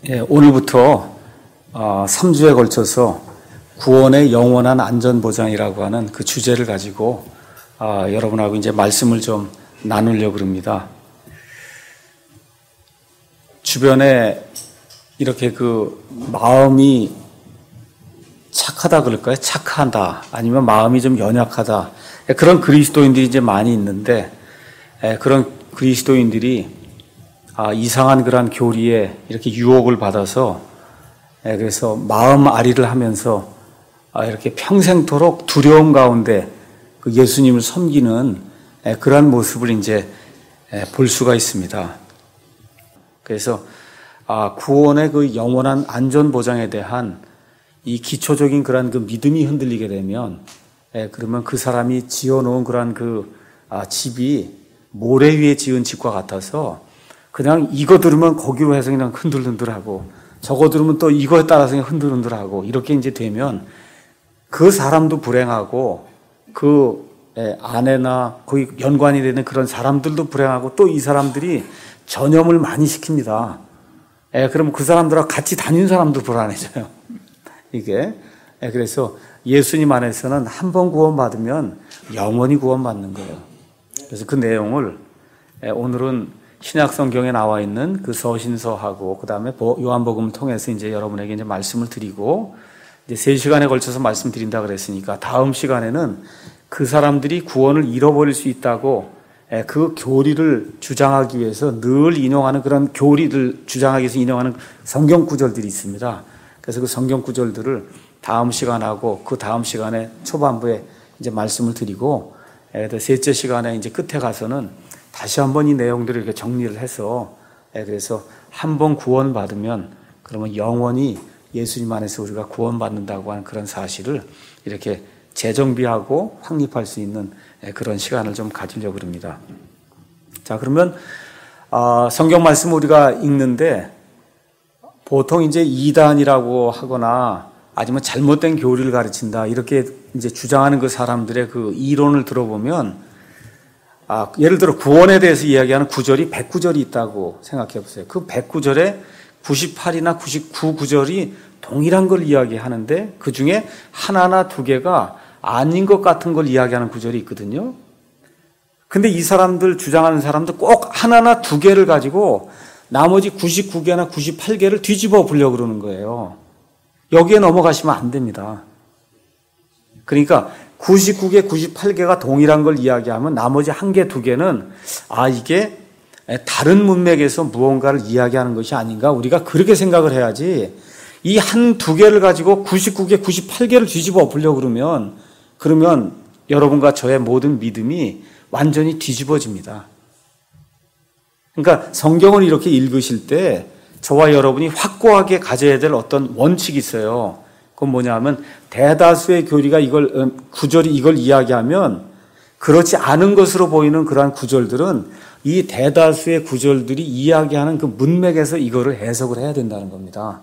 오늘부터 3주에 걸쳐서 구원의 영원한 안전보장이라고 하는 그 주제를 가지고 여러분하고 이제 말씀을 좀 나누려고 합니다. 주변에 이렇게 그 마음이 착하다 그럴까요? 착하다 아니면 마음이 좀 연약하다 그런 그리스도인들이 이제 많이 있는데 그런 그리스도인들이 이상한 그런 교리에 이렇게 유혹을 받아서 그래서 마음 아리를 하면서 이렇게 평생토록 두려움 가운데 그 예수님을 섬기는 그러한 모습을 이제 볼 수가 있습니다. 그래서 구원의 그 영원한 안전 보장에 대한 이 기초적인 그런 그 믿음이 흔들리게 되면 그러면 그 사람이 지어놓은 그런 그 집이 모래 위에 지은 집과 같아서 그냥 이거 들으면 거기로 해서 그냥 흔들흔들하고 저거 들으면 또 이거에 따라서 그냥 흔들흔들하고 이렇게 이제 되면 그 사람도 불행하고 그 아내나 거기 연관이 되는 그런 사람들도 불행하고 또 이 사람들이 전염을 많이 시킵니다. 그러면 그 사람들하고 같이 다니는 사람도 불안해져요. 이게. 그래서 예수님 안에서는 한 번 구원받으면 영원히 구원받는 거예요. 그래서 그 내용을 오늘은 신약 성경에 나와 있는 그 서신서하고 그 다음에 요한복음을 통해서 이제 여러분에게 이제 말씀을 드리고 이제 3시간에 걸쳐서 말씀드린다 그랬으니까 다음 시간에는 그 사람들이 구원을 잃어버릴 수 있다고 그 교리를 주장하기 위해서 늘 인용하는 그런 교리를 주장하기 위해서 인용하는 성경 구절들이 있습니다. 그래서 그 성경 구절들을 다음 시간하고 그 다음 시간에 초반부에 이제 말씀을 드리고 셋째 시간에 이제 끝에 가서는 다시 한번 이 내용들을 이렇게 정리를 해서 그래서 한 번 구원받으면 그러면 영원히 예수님 안에서 우리가 구원받는다고 하는 그런 사실을 이렇게 재정비하고 확립할 수 있는 그런 시간을 좀 가지려고 합니다. 자, 그러면 성경 말씀 우리가 읽는데 보통 이제 이단이라고 하거나 아니면 잘못된 교리를 가르친다 이렇게 이제 주장하는 그 사람들의 그 이론을 들어보면 예를 들어 구원에 대해서 이야기하는 구절이 100구절이 있다고 생각해 보세요. 그 100구절에 98이나 99구절이 동일한 걸 이야기하는데 그 중에 하나나 두 개가 아닌 것 같은 걸 이야기하는 구절이 있거든요. 근데 이 사람들 주장하는 사람들 꼭 하나나 두 개를 가지고 나머지 99개나 98개를 뒤집어 보려고 그러는 거예요. 여기에 넘어가시면 안 됩니다. 그러니까 99개, 98개가 동일한 걸 이야기하면 나머지 1개, 2개는 이게 다른 문맥에서 무언가를 이야기하는 것이 아닌가 우리가 그렇게 생각을 해야지 이 한 두 개를 가지고 99개, 98개를 뒤집어 보려고 그러면 여러분과 저의 모든 믿음이 완전히 뒤집어집니다. 그러니까 성경을 이렇게 읽으실 때 저와 여러분이 확고하게 가져야 될 어떤 원칙이 있어요. 그건 뭐냐면 대다수의 교리가 구절이 이걸 이야기하면 그렇지 않은 것으로 보이는 그러한 구절들은 이 대다수의 구절들이 이야기하는 그 문맥에서 이거를 해석을 해야 된다는 겁니다.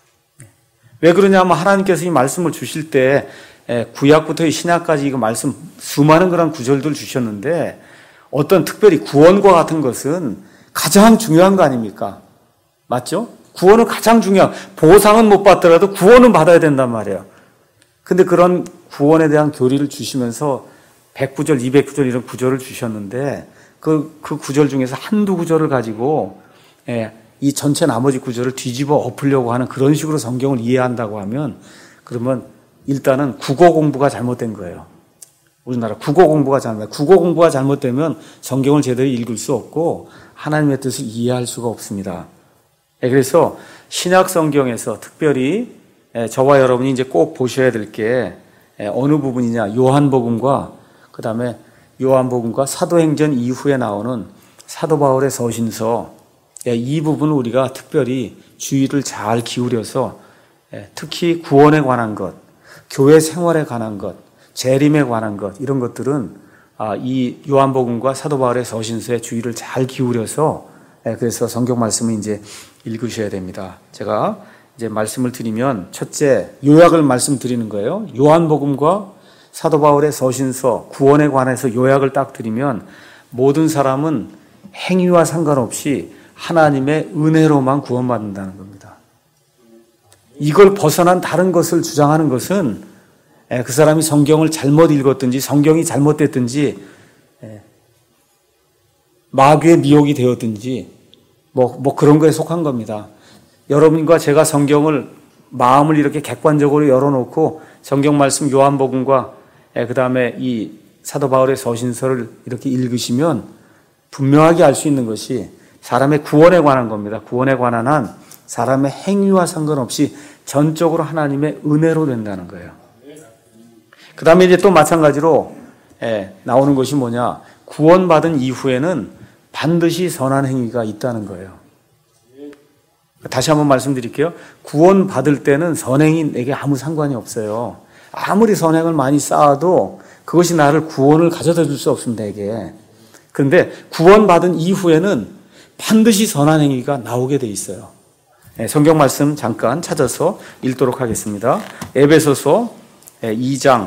왜 그러냐면 하나님께서 이 말씀을 주실 때 구약부터 신약까지 이거 말씀 수많은 그런 구절들을 주셨는데 어떤 특별히 구원과 같은 것은 가장 중요한 거 아닙니까? 맞죠? 구원은 가장 중요한, 보상은 못 받더라도 구원은 받아야 된단 말이에요. 근데 그런 구원에 대한 교리를 주시면서 100구절, 200구절 이런 구절을 주셨는데 그 구절 중에서 한두 구절을 가지고 이 전체 나머지 구절을 뒤집어 엎으려고 하는 그런 식으로 성경을 이해한다고 하면 그러면 일단은 국어 공부가 잘못된 거예요. 우리나라 국어 공부가 잘못되면 성경을 제대로 읽을 수 없고 하나님의 뜻을 이해할 수가 없습니다. 그래서 신약 성경에서 특별히 저와 여러분이 이제 꼭 보셔야 될 게 어느 부분이냐 요한복음과 그다음에 요한복음과 사도행전 이후에 나오는 사도 바울의 서신서 이 부분을 우리가 특별히 주의를 잘 기울여서 특히 구원에 관한 것, 교회 생활에 관한 것, 재림에 관한 것 이런 것들은 이 요한복음과 사도 바울의 서신서에 주의를 잘 기울여서 그래서 성경 말씀을 이제 읽으셔야 됩니다. 제가 이제 말씀을 드리면 첫째 요약을 말씀드리는 거예요. 요한복음과 사도 바울의 서신서 구원에 관해서 요약을 딱 드리면 모든 사람은 행위와 상관없이 하나님의 은혜로만 구원받는다는 겁니다. 이걸 벗어난 다른 것을 주장하는 것은 그 사람이 성경을 잘못 읽었든지 성경이 잘못됐든지 마귀의 미혹이 되었든지 뭐 그런 거에 속한 겁니다. 여러분과 제가 성경을 마음을 이렇게 객관적으로 열어놓고 성경 말씀 요한복음과 그 다음에 이 사도 바울의 서신서를 이렇게 읽으시면 분명하게 알 수 있는 것이 사람의 구원에 관한 겁니다. 구원에 관한 한 사람의 행위와 상관없이 전적으로 하나님의 은혜로 된다는 거예요. 그 다음에 이제 또 마찬가지로 나오는 것이 뭐냐? 구원받은 이후에는 반드시 선한 행위가 있다는 거예요. 다시 한번 말씀드릴게요. 구원받을 때는 선행이 내게 아무 상관이 없어요. 아무리 선행을 많이 쌓아도 그것이 나를 구원을 가져다 줄 수 없습니다, 내게. 그런데 구원받은 이후에는 반드시 선한 행위가 나오게 돼 있어요. 성경 말씀 잠깐 찾아서 읽도록 하겠습니다. 에베소서 2장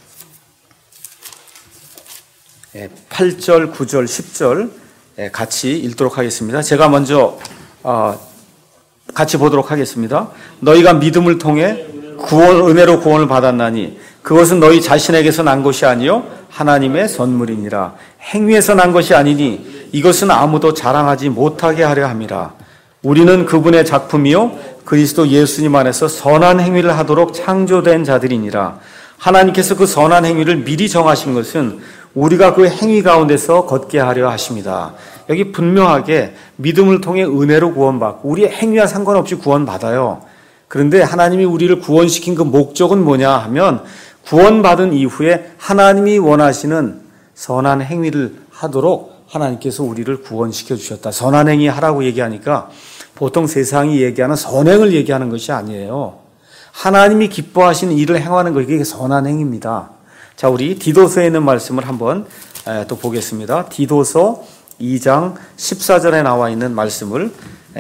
8절, 9절, 10절 같이 읽도록 하겠습니다. 제가 먼저 같이 보도록 하겠습니다. 너희가 믿음을 통해 은혜로 구원을 받았나니 그것은 너희 자신에게서 난 것이 아니요 하나님의 선물이니라. 행위에서 난 것이 아니니 이것은 아무도 자랑하지 못하게 하려 함이라. 우리는 그분의 작품이요 그리스도 예수님 안에서 선한 행위를 하도록 창조된 자들이니라. 하나님께서 그 선한 행위를 미리 정하신 것은 우리가 그 행위 가운데서 걷게 하려 하십니다. 여기 분명하게 믿음을 통해 은혜로 구원받고 우리의 행위와 상관없이 구원받아요. 그런데 하나님이 우리를 구원시킨 그 목적은 뭐냐 하면 구원받은 이후에 하나님이 원하시는 선한 행위를 하도록 하나님께서 우리를 구원시켜 주셨다. 선한 행위 하라고 얘기하니까 보통 세상이 얘기하는 선행을 얘기하는 것이 아니에요. 하나님이 기뻐하시는 일을 행하는 것이 선한 행위입니다. 자, 우리 디도서에 있는 말씀을 한번 또 보겠습니다. 디도서 2장 14절에 나와 있는 말씀을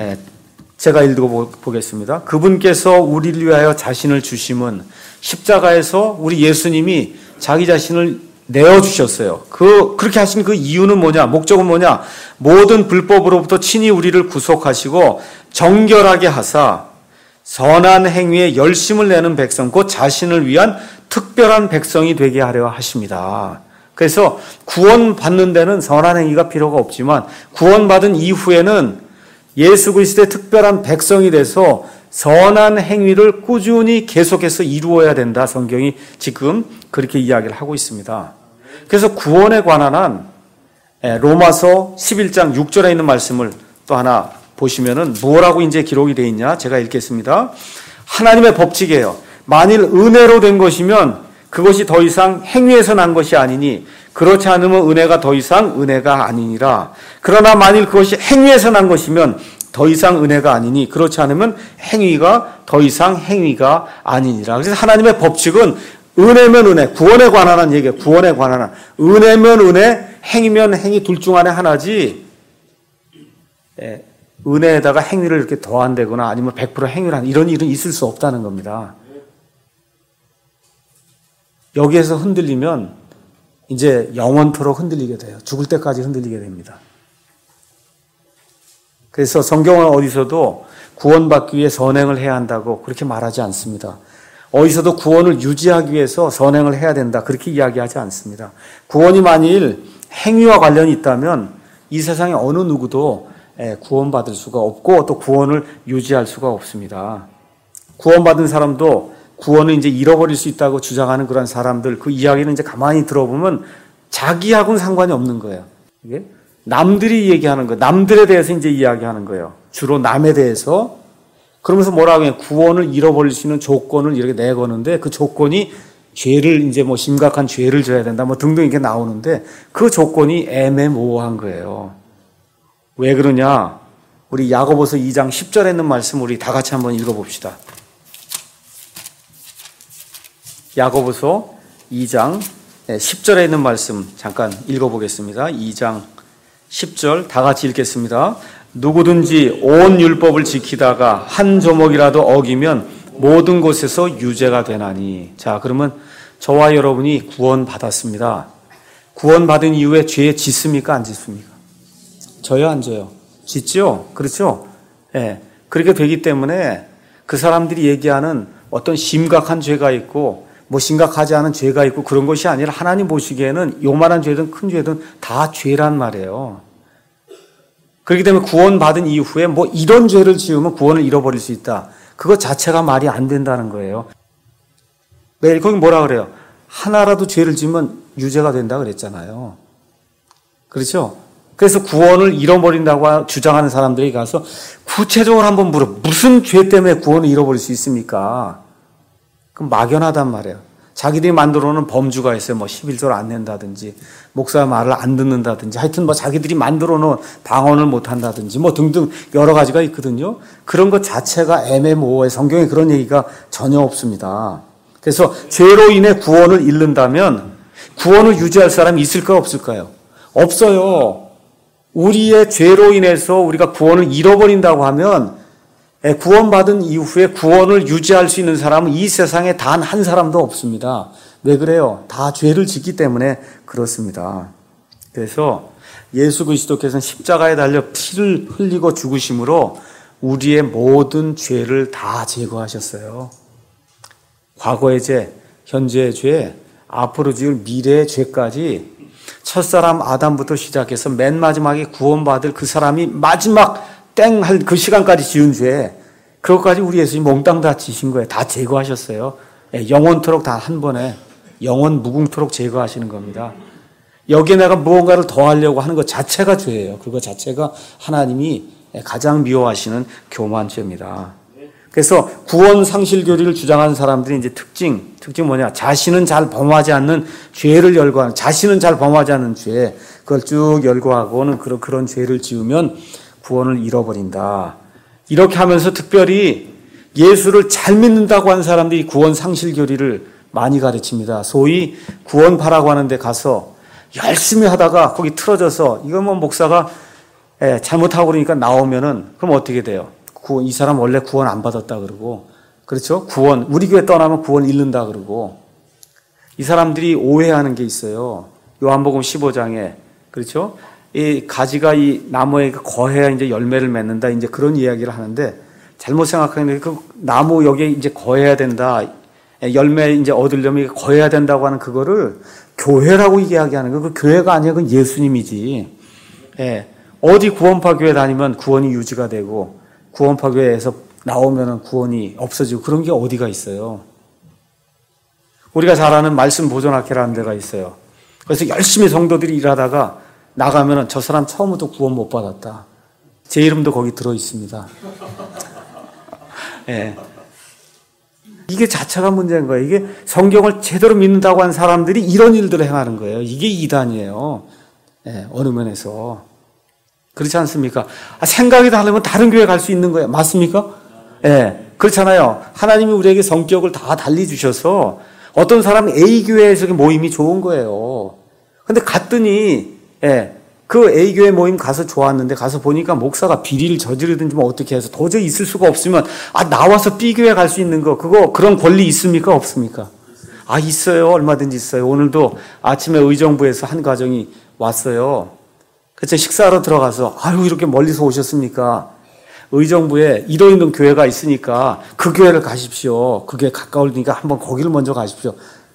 제가 읽어보겠습니다. 그분께서 우리를 위하여 자신을 주심은 십자가에서 우리 예수님이 자기 자신을 내어주셨어요. 그렇게 하신 그 이유는 뭐냐? 목적은 뭐냐? 모든 불법으로부터 친히 우리를 구속하시고 정결하게 하사 선한 행위에 열심을 내는 백성, 곧 자신을 위한 특별한 백성이 되게 하려 하십니다. 그래서 구원받는 데는 선한 행위가 필요가 없지만 구원받은 이후에는 예수 그리스도의 특별한 백성이 돼서 선한 행위를 꾸준히 계속해서 이루어야 된다. 성경이 지금 그렇게 이야기를 하고 있습니다. 그래서 구원에 관한 한 로마서 11장 6절에 있는 말씀을 또 하나 보시면은 뭐라고 이제 기록이 되어 있냐? 제가 읽겠습니다. 하나님의 법칙이에요. 만일 은혜로 된 것이면 그것이 더 이상 행위에서 난 것이 아니니 그렇지 않으면 은혜가 더 이상 은혜가 아니니라. 그러나 만일 그것이 행위에서 난 것이면 더 이상 은혜가 아니니 그렇지 않으면 행위가 더 이상 행위가 아니니라. 그래서 하나님의 법칙은 은혜면 은혜, 구원에 관한 한 얘기예요. 구원에 관한 한. 은혜면 은혜, 행위면 행위 둘 중 안에 하나지 은혜에다가 행위를 이렇게 더한다거나 아니면 100% 행위를 하는 이런 일은 있을 수 없다는 겁니다. 여기에서 흔들리면 이제 영원토록 흔들리게 돼요. 죽을 때까지 흔들리게 됩니다. 그래서 성경은 어디서도 구원받기 위해 선행을 해야 한다고 그렇게 말하지 않습니다. 어디서도 구원을 유지하기 위해서 선행을 해야 된다 그렇게 이야기하지 않습니다. 구원이 만일 행위와 관련이 있다면 이 세상에 어느 누구도 구원받을 수가 없고 또 구원을 유지할 수가 없습니다. 구원받은 사람도 구원을 이제 잃어버릴 수 있다고 주장하는 그런 사람들 그 이야기는 이제 가만히 들어보면 자기하고는 상관이 없는 거예요. 이게 남들이 얘기하는 거, 남들에 대해서 이제 이야기하는 거예요. 주로 남에 대해서. 그러면서 뭐라고 해요? 구원을 잃어버릴 수 있는 조건을 이렇게 내거는데 그 조건이 죄를 이제 뭐 심각한 죄를 져야 된다 뭐 등등 이렇게 나오는데 그 조건이 애매모호한 거예요. 왜 그러냐? 우리 야고보서 2장 10절에 있는 말씀 우리 다 같이 한번 읽어봅시다. 야고보서 2장 10절에 있는 말씀 잠깐 읽어보겠습니다. 2장 10절 다 같이 읽겠습니다. 누구든지 온 율법을 지키다가 한 조목이라도 어기면 모든 곳에서 유죄가 되나니. 자, 그러면 저와 여러분이 구원받았습니다. 구원받은 이후에 죄에 짓습니까? 안 짓습니까? 져요, 안 져요? 짓죠? 그렇죠? 예. 그렇게 되기 때문에 그 사람들이 얘기하는 어떤 심각한 죄가 있고 뭐 심각하지 않은 죄가 있고 그런 것이 아니라 하나님 보시기에는 요만한 죄든 큰 죄든 다 죄란 말이에요. 그렇기 때문에 구원받은 이후에 뭐 이런 죄를 지으면 구원을 잃어버릴 수 있다. 그것 자체가 말이 안 된다는 거예요. 매일 거기 뭐라 그래요? 하나라도 죄를 지으면 유죄가 된다 그랬잖아요. 그렇죠? 그래서 구원을 잃어버린다고 주장하는 사람들이 가서 구체적으로 한번 물어. 무슨 죄 때문에 구원을 잃어버릴 수 있습니까? 그럼 막연하단 말이에요. 자기들이 만들어 놓은 범주가 있어요. 뭐 11조를 안 낸다든지 목사 말을 안 듣는다든지 하여튼 뭐 자기들이 만들어 놓은 방언을 못 한다든지 뭐 등등 여러 가지가 있거든요. 그런 것 자체가 애매모호해. 성경에 그런 얘기가 전혀 없습니다. 그래서 죄로 인해 구원을 잃는다면 구원을 유지할 사람이 있을까요? 없을까요? 없어요. 우리의 죄로 인해서 우리가 구원을 잃어버린다고 하면 구원받은 이후에 구원을 유지할 수 있는 사람은 이 세상에 단 한 사람도 없습니다. 왜 그래요? 다 죄를 짓기 때문에 그렇습니다. 그래서 예수 그리스도께서는 십자가에 달려 피를 흘리고 죽으심으로 우리의 모든 죄를 다 제거하셨어요. 과거의 죄, 현재의 죄, 앞으로 지을 미래의 죄까지 첫사람 아담부터 시작해서 맨 마지막에 구원받을 그 사람이 마지막 땡 할 그 시간까지 지은 죄, 그것까지 우리 예수님 몽땅 다 지신 거예요. 다 제거하셨어요. 영원토록 다 한 번에 영원 무궁토록 제거하시는 겁니다. 여기에 내가 무언가를 더하려고 하는 것 자체가 죄예요. 그거 자체가 하나님이 가장 미워하시는 교만죄입니다. 그래서 구원 상실 교리를 주장하는 사람들이 이제 특징 뭐냐? 자신은 잘 범하지 않는 죄를 열거하는, 자신은 잘 범하지 않는 죄, 그걸 쭉 열거하고는 그런 죄를 지으면 구원을 잃어버린다. 이렇게 하면서 특별히 예수를 잘 믿는다고 하는 사람들이 구원 상실 교리를 많이 가르칩니다. 소위 구원파라고 하는 데 가서 열심히 하다가 거기 틀어져서 이거 뭐 목사가 잘못하고 그러니까 나오면은 그럼 어떻게 돼요? 이 사람 원래 구원 안 받았다 그러고, 그렇죠? 구원, 우리 교회 떠나면 구원 잃는다 그러고, 이 사람들이 오해하는 게 있어요. 요한복음 15장에, 그렇죠? 이 가지가 이 나무에 거해야 이제 열매를 맺는다, 이제 그런 이야기를 하는데, 잘못 생각하는 게 그 나무 여기에 이제 거해야 된다, 열매 이제 얻으려면 거해야 된다고 하는 그거를 교회라고 이야기하는 거, 그 교회가 아니야, 그건 예수님이지. 어디 구원파 교회 다니면 구원이 유지가 되고, 구원파 교회에서 나오면 구원이 없어지고 그런 게 어디가 있어요. 우리가 잘 아는 말씀 보존학회라는 데가 있어요. 그래서 열심히 성도들이 일하다가 나가면 저 사람 처음부터 구원 못 받았다. 제 이름도 거기 들어 있습니다. 이게 자체가 문제인 거예요. 이게 성경을 제대로 믿는다고 하는 사람들이 이런 일들을 행하는 거예요. 이게 이단이에요. 어느 면에서. 그렇지 않습니까? 생각이 다르면 다른 교회 갈 수 있는 거예요. 맞습니까? 그렇잖아요. 하나님이 우리에게 성격을 다 달리 주셔서 어떤 사람은 A 교회에서 모임이 좋은 거예요. 근데 갔더니, 그 A 교회 모임 가서 좋았는데 가서 보니까 목사가 비리를 저지르든지 뭐 어떻게 해서 도저히 있을 수가 없으면, 나와서 B 교회 갈 수 있는 거, 그런 권리 있습니까? 없습니까? 있어요. 얼마든지 있어요. 오늘도 아침에 의정부에서 한 가정이 왔어요. 그래서 식사하러 들어가서, 이렇게 멀리서 오셨습니까? 의정부에 이도인동 교회가 있으니까 그 교회를 가십시오. 그게 가까우니까 한번 거기를 먼저 가십시오.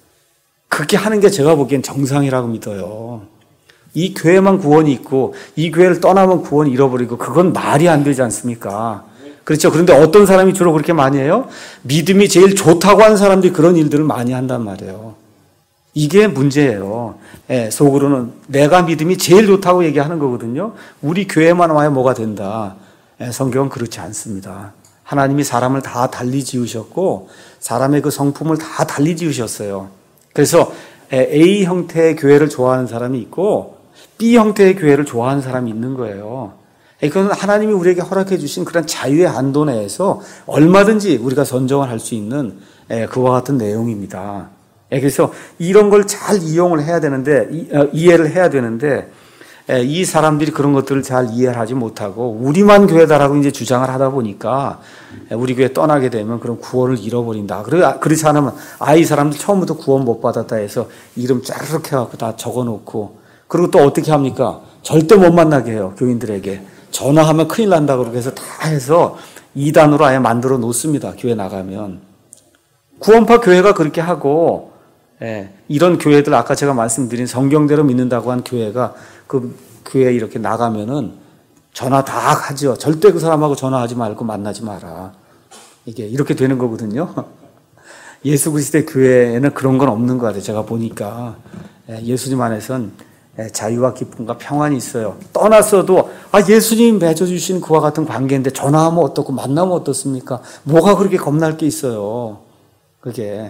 그렇게 하는 게 제가 보기엔 정상이라고 믿어요. 이 교회만 구원이 있고 이 교회를 떠나면 구원을 잃어버리고 그건 말이 안 되지 않습니까? 그렇죠. 그런데 어떤 사람이 주로 그렇게 많이 해요? 믿음이 제일 좋다고 하는 사람들이 그런 일들을 많이 한단 말이에요. 이게 문제예요. 속으로는 내가 믿음이 제일 좋다고 얘기하는 거거든요. 우리 교회만 와야 뭐가 된다. 성경은 그렇지 않습니다. 하나님이 사람을 다 달리 지으셨고 사람의 그 성품을 다 달리 지으셨어요. 그래서 A 형태의 교회를 좋아하는 사람이 있고 B 형태의 교회를 좋아하는 사람이 있는 거예요. 그건 하나님이 우리에게 허락해 주신 그런 자유의 한도 내에서 얼마든지 우리가 선정을 할 수 있는 그와 같은 내용입니다. 그래서 이런 걸 잘 이용을 해야 되는데, 이해를 해야 되는데, 이 사람들이 그런 것들을 잘 이해를 하지 못하고, 우리만 교회다라고 이제 주장을 하다 보니까, 우리 교회 떠나게 되면 그런 구원을 잃어버린다. 그렇지 않으면, 이 사람들 처음부터 구원 못 받았다 해서 이름 쫙 해갖고 다 적어 놓고, 그리고 또 어떻게 합니까? 절대 못 만나게 해요, 교인들에게. 전화하면 큰일 난다 그러고 해서 다 해서 이단으로 아예 만들어 놓습니다. 교회 나가면. 구원파 교회가 그렇게 하고, 이런 교회들 아까 제가 말씀드린 성경대로 믿는다고 한 교회가 그 교회에 이렇게 나가면은 전화 다 하죠. 절대 그 사람하고 전화하지 말고 만나지 마라. 이게 이렇게 되는 거거든요. 예수 그리스도의 교회에는 그런 건 없는 것 같아요. 제가 보니까 예수님 안에선 자유와 기쁨과 평안이 있어요. 떠났어도 예수님 맺어주신 그와 같은 관계인데 전화하면 어떻고 만나면 어떻습니까? 뭐가 그렇게 겁날 게 있어요. 그게.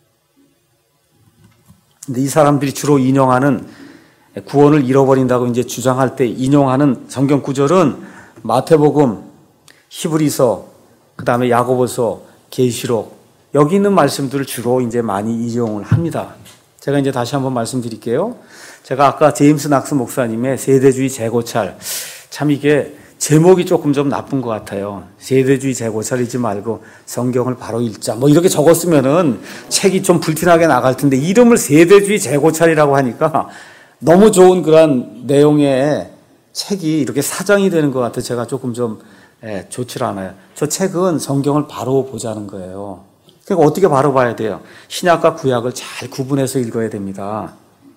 근데 이 사람들이 주로 인용하는 구원을 잃어버린다고 이제 주장할 때 인용하는 성경 구절은 마태복음, 히브리서, 그 다음에 야고보서, 계시록 여기 있는 말씀들을 주로 이제 많이 인용을 합니다. 제가 이제 다시 한번 말씀드릴게요. 제가 아까 제임스 낙스 목사님의 세대주의 재고찰, 참 이게 제목이 조금 좀 나쁜 것 같아요. 세대주의 재고찰이지 말고 성경을 바로 읽자. 뭐 이렇게 적었으면은 책이 좀 불티나게 나갈 텐데 이름을 세대주의 재고찰이라고 하니까 너무 좋은 그런 내용의 책이 이렇게 사장이 되는 것 같아서 제가 조금 좀 좋지 않아요. 저 책은 성경을 바로 보자는 거예요. 그러니까 어떻게 바로 봐야 돼요? 신약과 구약을 잘 구분해서 읽어야 됩니다.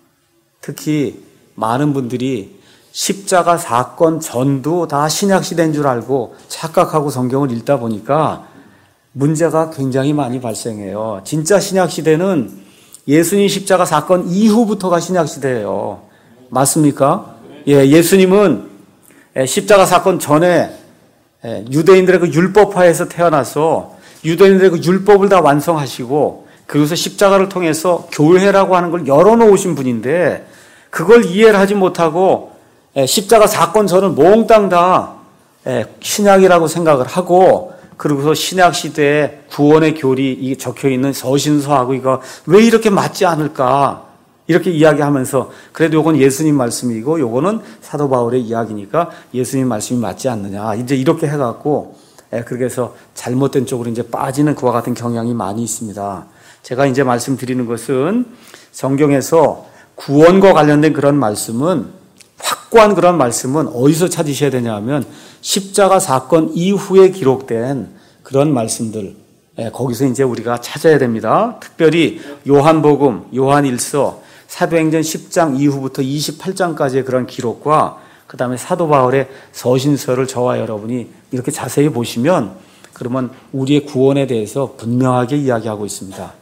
특히 많은 분들이 십자가 사건 전도 다 신약시대인 줄 알고 착각하고 성경을 읽다 보니까 문제가 굉장히 많이 발생해요. 진짜 신약시대는 예수님 십자가 사건 이후부터가 신약시대예요. 맞습니까? 예수님은 십자가 사건 전에 유대인들의 그 율법화에서 태어나서 유대인들의 그 율법을 다 완성하시고 그래서 십자가를 통해서 교회라고 하는 걸 열어놓으신 분인데 그걸 이해를 하지 못하고 십자가 사건 전은 몽땅 다 신약이라고 생각을 하고 그리고서 신약 시대에 구원의 교리 적혀있는 서신서하고 이거 왜 이렇게 맞지 않을까 이렇게 이야기하면서 그래도 요건 예수님 말씀이고 요거는 사도 바울의 이야기니까 예수님 말씀이 맞지 않느냐 이제 이렇게 해갖고 그렇게 해서 잘못된 쪽으로 이제 빠지는 그와 같은 경향이 많이 있습니다. 제가 이제 말씀드리는 것은 성경에서 구원과 관련된 그런 말씀은 확고한 그런 말씀은 어디서 찾으셔야 되냐 하면 십자가 사건 이후에 기록된 그런 말씀들 거기서 이제 우리가 찾아야 됩니다. 특별히 요한복음, 요한일서, 사도행전 10장 이후부터 28장까지의 그런 기록과 그 다음에 사도 바울의 서신서를 저와 여러분이 이렇게 자세히 보시면 그러면 우리의 구원에 대해서 분명하게 이야기하고 있습니다.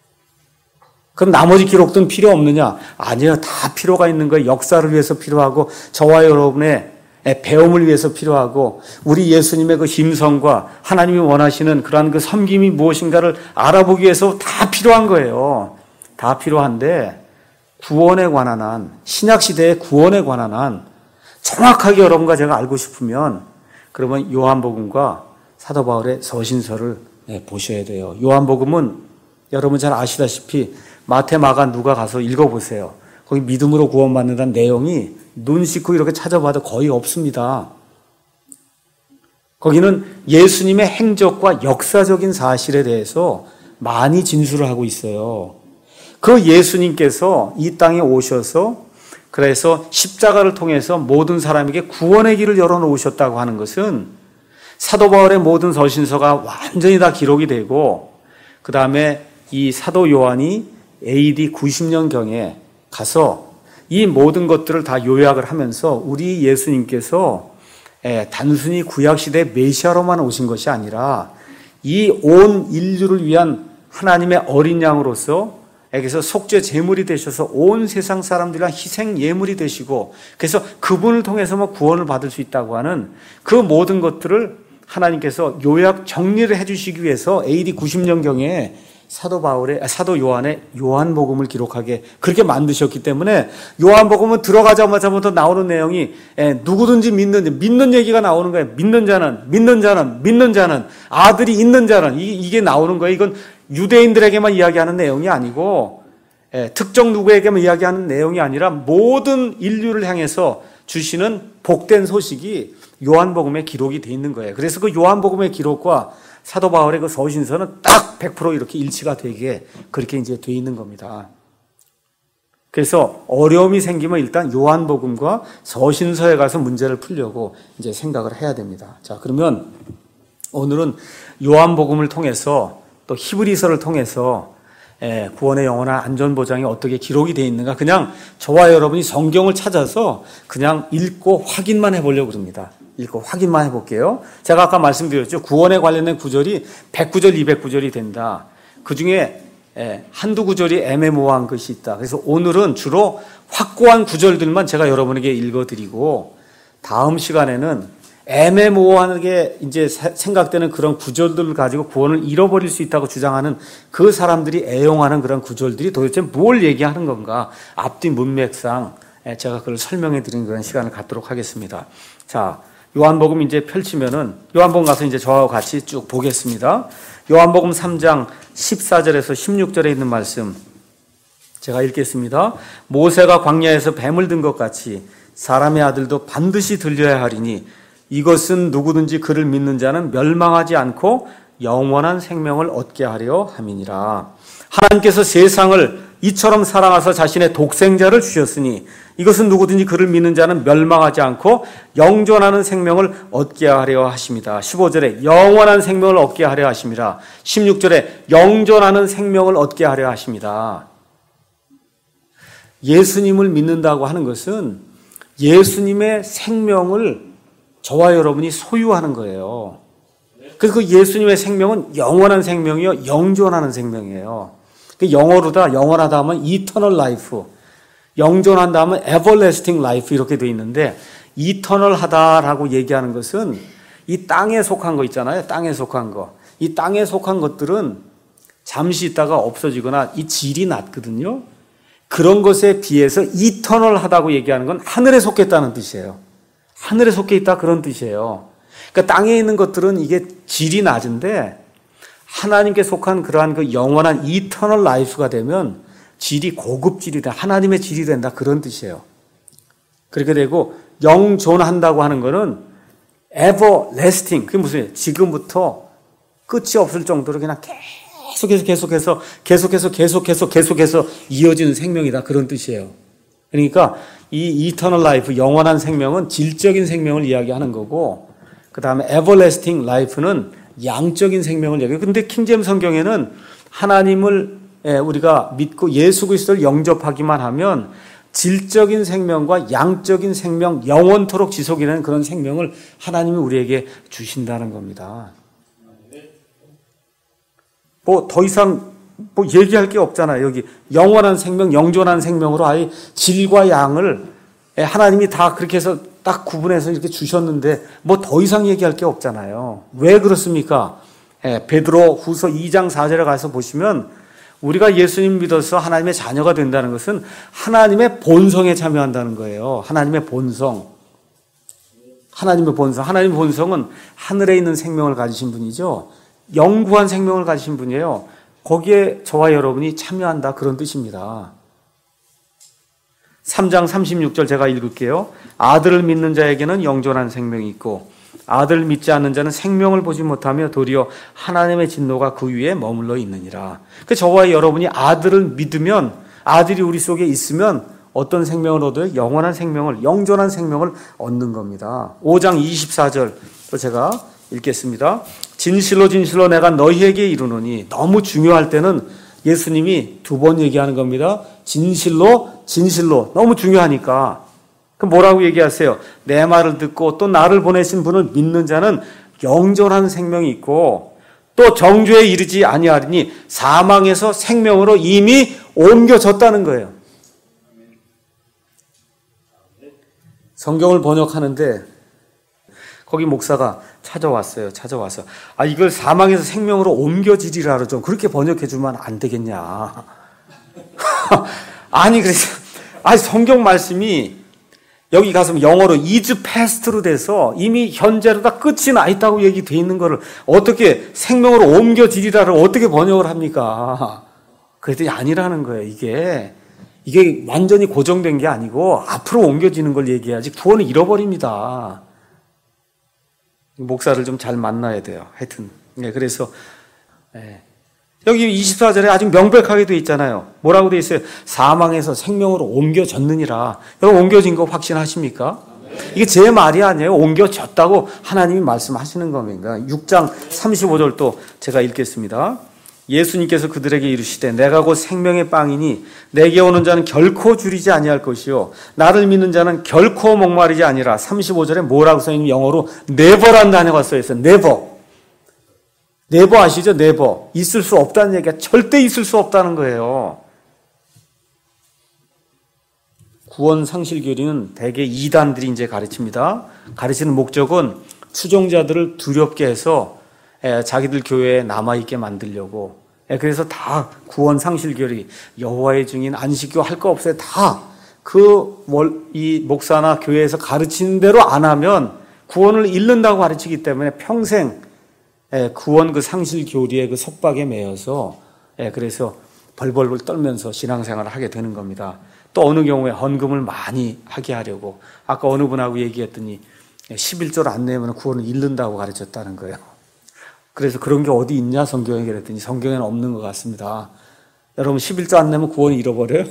그럼 나머지 기록들은 필요 없느냐? 아니요. 다 필요가 있는 거예요. 역사를 위해서 필요하고 저와 여러분의 배움을 위해서 필요하고 우리 예수님의 그 힘성과 하나님이 원하시는 그러한 그 섬김이 무엇인가를 알아보기 위해서 다 필요한 거예요. 다 필요한데 구원에 관한 한 신약시대의 구원에 관한 한 정확하게 여러분과 제가 알고 싶으면 그러면 요한복음과 사도 바울의 서신서를 보셔야 돼요. 요한복음은 여러분 잘 아시다시피 마태, 마가, 누가 가서 읽어보세요. 거기 믿음으로 구원받는다는 내용이 눈 씻고 이렇게 찾아봐도 거의 없습니다. 거기는 예수님의 행적과 역사적인 사실에 대해서 많이 진술을 하고 있어요. 그 예수님께서 이 땅에 오셔서 그래서 십자가를 통해서 모든 사람에게 구원의 길을 열어놓으셨다고 하는 것은 사도 바울의 모든 서신서가 완전히 다 기록이 되고 그 다음에 이 사도 요한이 AD 90년경에 가서 이 모든 것들을 다 요약을 하면서 우리 예수님께서 단순히 구약시대 메시아로만 오신 것이 아니라 이 온 인류를 위한 하나님의 어린 양으로서 그래서 속죄 제물이 되셔서 온 세상 사람들이랑 희생 예물이 되시고 그래서 그분을 통해서만 구원을 받을 수 있다고 하는 그 모든 것들을 하나님께서 요약 정리를 해주시기 위해서 AD 90년경에 사도 요한의 요한복음을 기록하게 그렇게 만드셨기 때문에 요한복음은 들어가자마자부터 나오는 내용이 누구든지 믿는 얘기가 나오는 거예요. 믿는 자는 아들이 있는 자는 이게 나오는 거예요. 이건 유대인들에게만 이야기하는 내용이 아니고 특정 누구에게만 이야기하는 내용이 아니라 모든 인류를 향해서 주시는 복된 소식이 요한복음에 기록이 돼 있는 거예요. 그래서 그 요한복음의 기록과 사도 바울의 그 서신서는 딱 100% 이렇게 일치가 되게 그렇게 이제 돼 있는 겁니다. 그래서 어려움이 생기면 일단 요한복음과 서신서에 가서 문제를 풀려고 이제 생각을 해야 됩니다. 자, 그러면 오늘은 요한복음을 통해서 또 히브리서를 통해서 구원의 영원한 안전보장이 어떻게 기록이 되어 있는가 그냥 저와 여러분이 성경을 찾아서 그냥 읽고 확인만 해보려고 합니다. 읽고 확인만 해볼게요. 제가 아까 말씀드렸죠. 구원에 관련된 구절이 100구절, 200구절이 된다. 그 중에 한두 구절이 애매모호한 것이 있다. 그래서 오늘은 주로 확고한 구절들만 제가 여러분에게 읽어드리고 다음 시간에는 애매모호하게 이제 생각되는 그런 구절들을 가지고 구원을 잃어버릴 수 있다고 주장하는 그 사람들이 애용하는 그런 구절들이 도대체 뭘 얘기하는 건가 앞뒤 문맥상 제가 그걸 설명해 드리는 그런 시간을 갖도록 하겠습니다. 자, 요한복음 이제 펼치면은 요한복음 가서 이제 저하고 같이 쭉 보겠습니다. 요한복음 3장 14절에서 16절에 있는 말씀 제가 읽겠습니다. 모세가 광야에서 뱀을 든 것 같이 사람의 아들도 반드시 들려야 하리니 이것은 누구든지 그를 믿는 자는 멸망하지 않고 영원한 생명을 얻게 하려 함이니라. 하나님께서 세상을 이처럼 사랑하사 자신의 독생자를 주셨으니 이것은 누구든지 그를 믿는 자는 멸망하지 않고 영존하는 생명을 얻게 하려 하십니다. 15절에 영원한 생명을 얻게 하려 하십니다. 16절에 영존하는 생명을 얻게 하려 하십니다. 예수님을 믿는다고 하는 것은 예수님의 생명을 저와 여러분이 소유하는 거예요. 그래서 그 예수님의 생명은 영원한 생명이요, 영존하는 생명이에요. 영어로다 영원하다 하면 eternal life, 영존한다 하면 everlasting life 이렇게 돼 있는데 eternal하다라고 얘기하는 것은 이 땅에 속한 거 있잖아요. 땅에 속한 거. 이 땅에 속한 것들은 잠시 있다가 없어지거나 이 질이 낮거든요. 그런 것에 비해서 eternal하다고 얘기하는 건 하늘에 속했다는 뜻이에요. 하늘에 속해 있다 그런 뜻이에요. 그러니까 땅에 있는 것들은 이게 질이 낮은데 하나님께 속한 그러한 그 영원한 eternal life가 되면 질이 고급질이 된다. 하나님의 질이 된다 그런 뜻이에요. 그렇게 되고 영존한다고 하는 거는 everlasting. 그게 무슨 얘기예요? 지금부터 끝이 없을 정도로 그냥 계속해서 이어지는 생명이다 그런 뜻이에요. 그러니까 이 eternal life, 영원한 생명은 질적인 생명을 이야기하는 거고 그 다음에 everlasting life는 양적인 생명을 얘기해요. 그런데 킹제임스 성경에는 하나님을 우리가 믿고 예수 그리스도를 영접하기만 하면 질적인 생명과 양적인 생명, 영원토록 지속이 되는 그런 생명을 하나님이 우리에게 주신다는 겁니다. 뭐 더 이상 뭐 얘기할 게 없잖아요. 여기 영원한 생명, 영존한 생명으로 아예 질과 양을 하나님이 다 그렇게 해서 딱 구분해서 이렇게 주셨는데 뭐 더 이상 얘기할 게 없잖아요. 왜 그렇습니까? 베드로 후서 2장 4절에 가서 보시면 우리가 예수님 믿어서 하나님의 자녀가 된다는 것은 하나님의 본성에 참여한다는 거예요. 하나님의 본성. 하나님의 본성은 하늘에 있는 생명을 가지신 분이죠. 영구한 생명을 가지신 분이에요. 거기에 저와 여러분이 참여한다 그런 뜻입니다. 3장 36절 제가 읽을게요. 아들을 믿는 자에게는 영존한 생명이 있고 아들을 믿지 않는 자는 생명을 보지 못하며 도리어 하나님의 진노가 그 위에 머물러 있느니라. 그 저와 여러분이 아들을 믿으면 아들이 우리 속에 있으면 어떤 생명을 얻어요? 영원한 생명을, 영존한 생명을 얻는 겁니다. 5장 24절 또 제가 읽겠습니다. 진실로 진실로 내가 너희에게 이르노니 너무 중요할 때는 예수님이 두 번 얘기하는 겁니다. 진실로 진실로 너무 중요하니까. 그럼 뭐라고 얘기하세요? 내 말을 듣고 또 나를 보내신 분을 믿는 자는 영존한 생명이 있고 또 정죄에 이르지 아니하리니 사망에서 생명으로 이미 옮겨졌다는 거예요. 성경을 번역하는데 거기 목사가 찾아와서 이걸 사망에서 생명으로 옮겨지리라 그러죠. 그렇게 번역해 주면 안 되겠냐. 아니 그래서 성경 말씀이 여기 가서 영어로 is past로 돼서 이미 현재로 다 끝이 나 있다고 얘기돼 있는 거를 어떻게 생명으로 옮겨지리라를 어떻게 번역을 합니까? 그랬더니 아니라는 거예요. 이게 완전히 고정된 게 아니고 앞으로 옮겨지는 걸 얘기해야지 구원을 잃어버립니다. 목사를 좀 잘 만나야 돼요. 하여튼 그래서 여기 24절에 아주 명백하게 돼 있잖아요. 뭐라고 돼 있어요? 사망에서 생명으로 옮겨졌느니라. 여러분 옮겨진 거 확신하십니까? 이게 제 말이 아니에요. 옮겨졌다고 하나님이 말씀하시는 겁니다. 6장 35절도 제가 읽겠습니다. 예수님께서 그들에게 이르시되 내가 곧 생명의 빵이니 내게 오는 자는 결코 줄이지 아니할 것이요 나를 믿는 자는 결코 목마르지 아니라. 35절에 뭐라고 써있는 영어로 never란 단어가 써있어요. never. never 아시죠? never. 있을 수 없다는 얘기가 절대 있을 수 없다는 거예요. 구원 상실 교리는 대개 이단들이 이제 가르칩니다. 가르치는 목적은 추종자들을 두렵게 해서 자기들 교회에 남아있게 만들려고. 그래서 다 구원 상실 교리, 여호와의 증인, 안식교 할 거 없어요. 다 이 목사나 교회에서 가르치는 대로 안 하면 구원을 잃는다고 가르치기 때문에 평생 구원 그 상실 교리의 그 속박에 매여서 그래서 벌벌벌 떨면서 신앙생활을 하게 되는 겁니다. 또 어느 경우에 헌금을 많이 하게 하려고. 아까 어느 분하고 얘기했더니 11조를 안 내면 구원을 잃는다고 가르쳤다는 거예요. 그래서 그런 게 어디 있냐 성경에 그랬더니 성경에는 없는 것 같습니다. 여러분 11조 안 내면 구원 잃어버려요?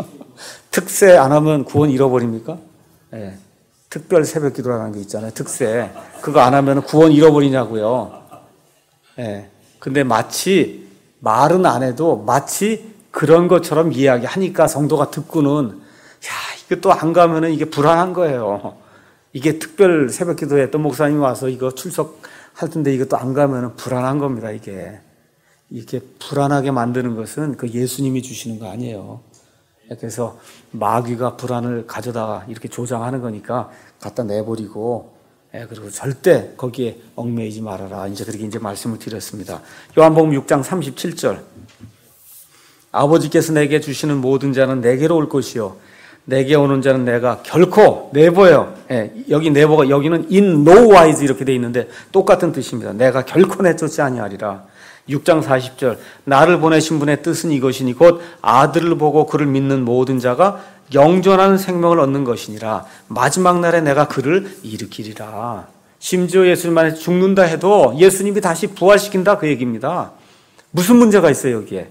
특세 안 하면 구원 잃어버립니까? 네. 특별 새벽 기도라는 게 있잖아요. 특세. 그거 안 하면 구원 잃어버리냐고요. 네. 근데 마치 말은 안 해도 마치 그런 것처럼 이야기하니까 성도가 듣고는 이거 또 안 가면은 이게 불안한 거예요. 이게 특별 새벽 기도에 또 목사님이 와서 이거 출석할 텐데 이것도 안 가면은 불안한 겁니다. 이게 불안하게 만드는 것은 그 예수님이 주시는 거 아니에요. 그래서 마귀가 불안을 가져다가 이렇게 조장하는 거니까 갖다 내버리고, 그리고 절대 거기에 얽매이지 말아라. 이제 그렇게 이제 말씀을 드렸습니다. 요한복음 6장 37절. 아버지께서 내게 주시는 모든 자는 내게로 올 것이요 내게 오는 자는 내가 결코 내버요. 여기 내버가 여기는 in no wise 이렇게 돼 있는데 똑같은 뜻입니다. 내가 결코 내쫓지 아니하리라. 6장 40절. 나를 보내신 분의 뜻은 이것이니 곧 아들을 보고 그를 믿는 모든 자가 영존하는 생명을 얻는 것이니라. 마지막 날에 내가 그를 일으키리라. 심지어 예수님만에 죽는다 해도 예수님이 다시 부활시킨다 그 얘기입니다. 무슨 문제가 있어요 여기에?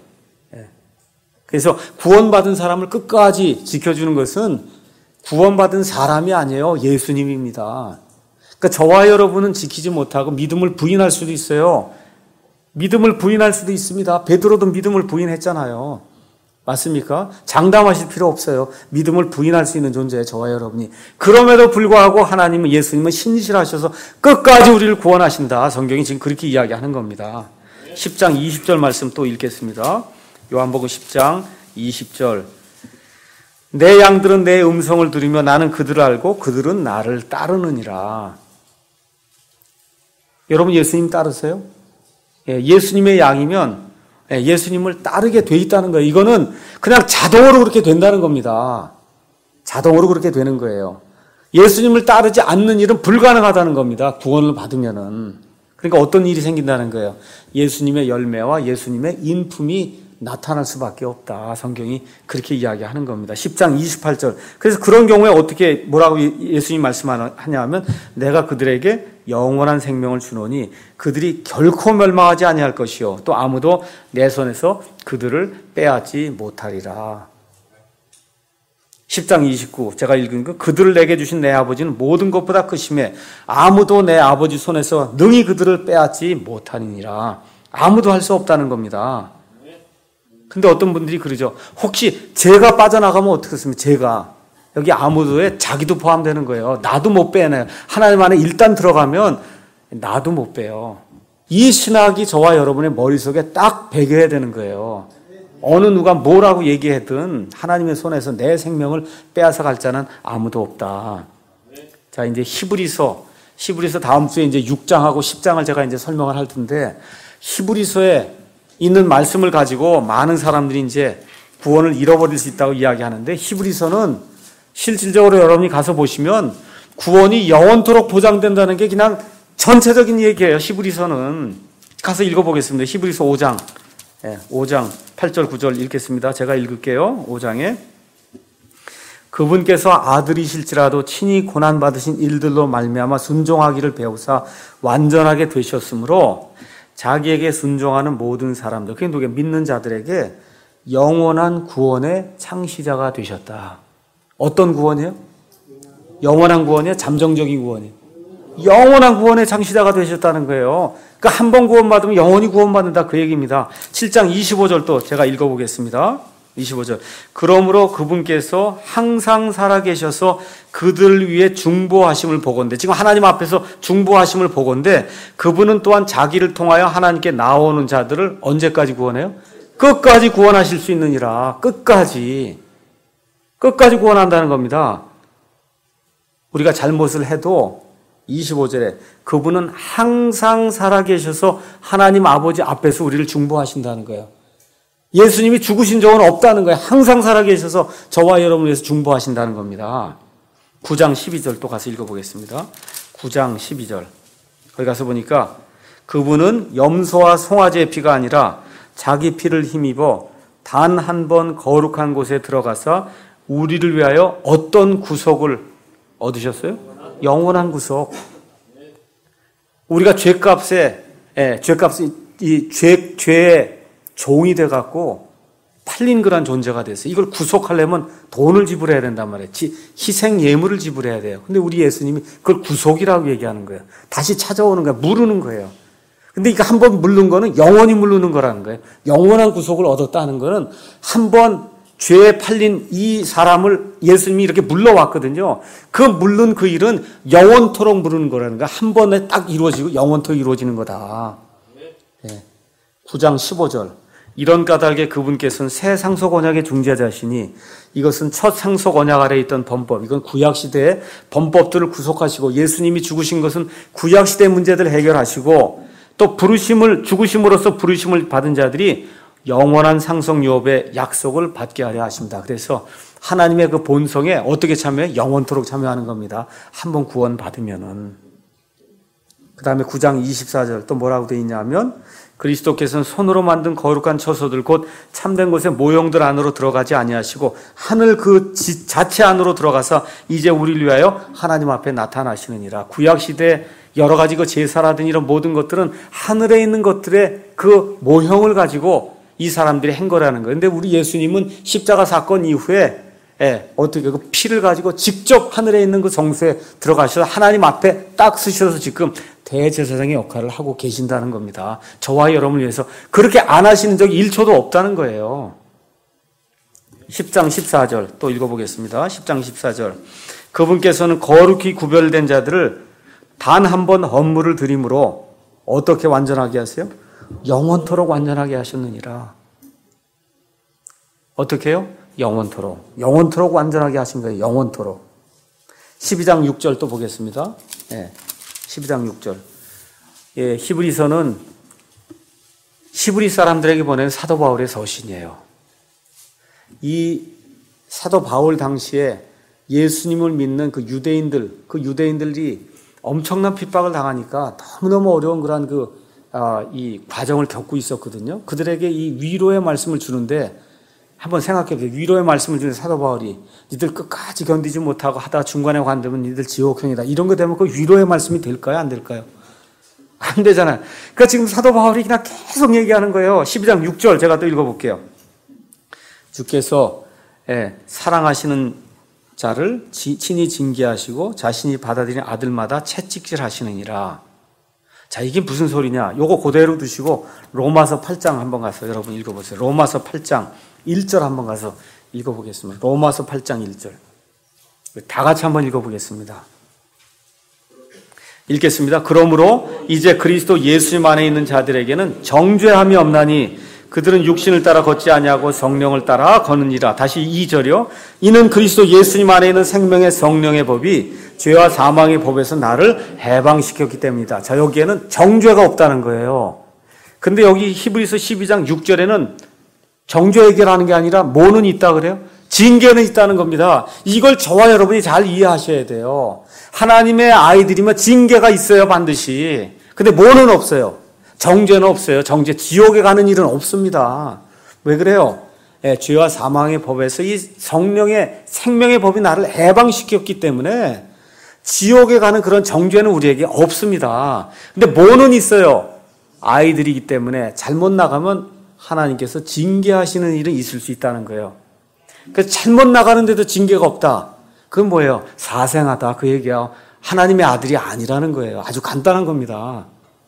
그래서 구원받은 사람을 끝까지 지켜주는 것은 구원받은 사람이 아니에요. 예수님입니다. 그러니까 저와 여러분은 지키지 못하고 믿음을 부인할 수도 있어요. 믿음을 부인할 수도 있습니다. 베드로도 믿음을 부인했잖아요. 맞습니까? 장담하실 필요 없어요. 믿음을 부인할 수 있는 존재예요. 저와 여러분이. 그럼에도 불구하고 하나님은 예수님은 신실하셔서 끝까지 우리를 구원하신다. 성경이 지금 그렇게 이야기하는 겁니다. 10장 20절 말씀 또 읽겠습니다. 요한복음 10장 20절. 내 양들은 내 음성을 들으며 나는 그들을 알고 그들은 나를 따르느니라. 여러분 예수님 따르세요? 예수님의 양이면 예수님을 따르게 돼 있다는 거예요. 이거는 그냥 자동으로 그렇게 된다는 겁니다. 자동으로 그렇게 되는 거예요. 예수님을 따르지 않는 일은 불가능하다는 겁니다. 구원을 받으면은. 그러니까 어떤 일이 생긴다는 거예요. 예수님의 열매와 예수님의 인품이 나타날 수밖에 없다. 성경이 그렇게 이야기하는 겁니다. 10장 28절. 그래서 그런 경우에 어떻게 뭐라고 예수님 말씀하냐 하면 내가 그들에게 영원한 생명을 주노니 그들이 결코 멸망하지 아니할 것이요 또 아무도 내 손에서 그들을 빼앗지 못하리라. 10장 29 제가 읽은 거 그들을 내게 주신 내 아버지는 모든 것보다 크심에 아무도 내 아버지 손에서 능히 그들을 빼앗지 못하니라. 아무도 할 수 없다는 겁니다. 근데 어떤 분들이 그러죠. 혹시 제가 빠져나가면 어떻겠습니까? 제가. 여기 아무도에 자기도 포함되는 거예요. 나도 못 빼내요. 하나님 안에 일단 들어가면 나도 못 빼요. 이 신학이 저와 여러분의 머릿속에 딱 배겨야 되는 거예요. 어느 누가 뭐라고 얘기했든 하나님의 손에서 내 생명을 빼앗아 갈 자는 아무도 없다. 자, 이제 히브리서 다음 주에 이제 6장하고 10장을 제가 이제 설명을 할 텐데 히브리서에 있는 말씀을 가지고 많은 사람들이 이제 구원을 잃어버릴 수 있다고 이야기하는데 히브리서는 실질적으로 여러분이 가서 보시면 구원이 영원토록 보장된다는 게 그냥 전체적인 얘기예요. 히브리서는 가서 읽어보겠습니다. 히브리서 5장 8절 9절 읽겠습니다. 제가 읽을게요. 5장에 그분께서 아들이실지라도 친히 고난받으신 일들로 말미암아 순종하기를 배우사 완전하게 되셨으므로 자기에게 순종하는 모든 사람들, 그게 누구게 믿는 자들에게 영원한 구원의 창시자가 되셨다. 어떤 구원이에요? 영원한 구원이야? 잠정적인 구원이야? 영원한 구원의 창시자가 되셨다는 거예요. 그러니까 한 번 구원받으면 영원히 구원받는다 그 얘기입니다. 7장 25절도 제가 읽어보겠습니다. 25절. 그러므로 그분께서 항상 살아계셔서 그들 위해 중보하심을 보건대. 지금 하나님 앞에서 중보하심을 보건대 그분은 또한 자기를 통하여 하나님께 나오는 자들을 언제까지 구원해요? 끝까지 구원하실 수 있느니라. 끝까지 구원한다는 겁니다. 우리가 잘못을 해도 25절에 그분은 항상 살아계셔서 하나님 아버지 앞에서 우리를 중보하신다는 거예요. 예수님이 죽으신 적은 없다는 거예요. 항상 살아계셔서 저와 여러분을 위해서 중보하신다는 겁니다. 9장 12절 또 가서 읽어보겠습니다. 9장 12절. 거기 가서 보니까 그분은 염소와 송아지의 피가 아니라 자기 피를 힘입어 단 한 번 거룩한 곳에 들어가서 우리를 위하여 어떤 구속을 얻으셨어요? 영원한 구속. 우리가 죄값의 죄의 종이 돼갖고 팔린 그런 존재가 됐어요. 이걸 구속하려면 돈을 지불해야 된단 말이에요. 희생 예물을 지불해야 돼요. 근데 우리 예수님이 그걸 구속이라고 얘기하는 거예요. 다시 찾아오는 거예요. 물르는 거예요. 근데 이거 한 번 물른 거는 영원히 물르는 거라는 거예요. 영원한 구속을 얻었다는 거는 한 번 죄에 팔린 이 사람을 예수님이 이렇게 물러왔거든요. 그 물른 그 일은 영원토록 물르는 거라는 거야. 한 번에 딱 이루어지고 영원토록 이루어지는 거다. 네. 9장 15절. 이런 까닭에 그분께서는 새 상속 언약의 중재자시니 이것은 첫 상속 언약 아래에 있던 범법, 이건 구약시대의 범법들을 구속하시고 예수님이 죽으신 것은 구약시대 문제들을 해결하시고 또 죽으심으로써 부르심을 받은 자들이 영원한 상속 유업의 약속을 받게 하려 하십니다. 그래서 하나님의 그 본성에 어떻게 참여해? 영원토록 참여하는 겁니다. 한번 구원 받으면은. 그 다음에 9장 24절 또 뭐라고 되어 있냐면 그리스도께서는 손으로 만든 거룩한 처소들 곧 참된 곳의 모형들 안으로 들어가지 아니하시고 하늘 그 자체 안으로 들어가서 이제 우리를 위하여 하나님 앞에 나타나시느니라. 구약시대 여러 가지 그 제사라든 이런 모든 것들은 하늘에 있는 것들의 그 모형을 가지고 이 사람들이 한 거라는 거예요. 근데 우리 예수님은 십자가 사건 이후에 어떻게 그 피를 가지고 직접 하늘에 있는 그 성소에 들어가셔서 하나님 앞에 딱 쓰셔서 지금 대제사장의 역할을 하고 계신다는 겁니다. 저와 여러분을 위해서 그렇게 안 하시는 적이 1초도 없다는 거예요. 10장 14절 또 읽어보겠습니다. 10장 14절. 그분께서는 거룩히 구별된 자들을 단 한 번 헌물을 드림으로 어떻게 완전하게 하세요? 영원토록 완전하게 하셨느니라. 어떻게 해요? 영원토록 완전하게 하신 거예요. 영원토록. 12장 6절 또 보겠습니다. 12장 6절. 히브리서는 히브리 사람들에게 보낸 사도 바울의 서신이에요. 이 사도 바울 당시에 예수님을 믿는 그 유대인들이 엄청난 핍박을 당하니까 너무너무 어려운 그런 이 과정을 겪고 있었거든요. 그들에게 이 위로의 말씀을 주는데 한번 생각해 보세요. 위로의 말씀을 주는 사도 바울이 니들 끝까지 견디지 못하고 하다가 중간에 관두면 니들 지옥형이다. 이런 거 되면 그 위로의 말씀이 될까요? 안 될까요? 안 되잖아요. 그러니까 지금 사도 바울이 그냥 계속 얘기하는 거예요. 12장 6절 제가 또 읽어볼게요. 주께서 사랑하시는 자를 친히 징계하시고 자신이 받아들인 아들마다 채찍질 하시느니라. 자, 이게 무슨 소리냐? 요거 그대로 두시고 로마서 8장 한번 가서 여러분 읽어보세요. 로마서 8장 1절 한번 가서 읽어보겠습니다. 로마서 8장 1절. 다 같이 한번 읽어보겠습니다. 읽겠습니다. 그러므로 이제 그리스도 예수님 안에 있는 자들에게는 정죄함이 없나니 그들은 육신을 따라 걷지 아니하고 성령을 따라 거느니라. 다시 2절이요. 이는 그리스도 예수님 안에 있는 생명의 성령의 법이 죄와 사망의 법에서 나를 해방시켰기 때문이다. 자, 여기에는 정죄가 없다는 거예요. 근데 여기 히브리서 12장 6절에는 정죄 해결하는 게 아니라 뭐는 있다 그래요? 징계는 있다는 겁니다. 이걸 저와 여러분이 잘 이해하셔야 돼요. 하나님의 아이들이면 징계가 있어요, 반드시. 근데 뭐는 없어요? 정죄는 없어요. 지옥에 가는 일은 없습니다. 왜 그래요? 죄와 사망의 법에서 이 성령의 생명의 법이 나를 해방시켰기 때문에 지옥에 가는 그런 정죄는 우리에게 없습니다. 근데 뭐는 있어요? 아이들이기 때문에 잘못 나가면 하나님께서 징계하시는 일은 있을 수 있다는 거예요. 그래서 잘못 나가는데도 징계가 없다. 그건 뭐예요? 사생하다. 그 얘기야. 하나님의 아들이 아니라는 거예요. 아주 간단한 겁니다.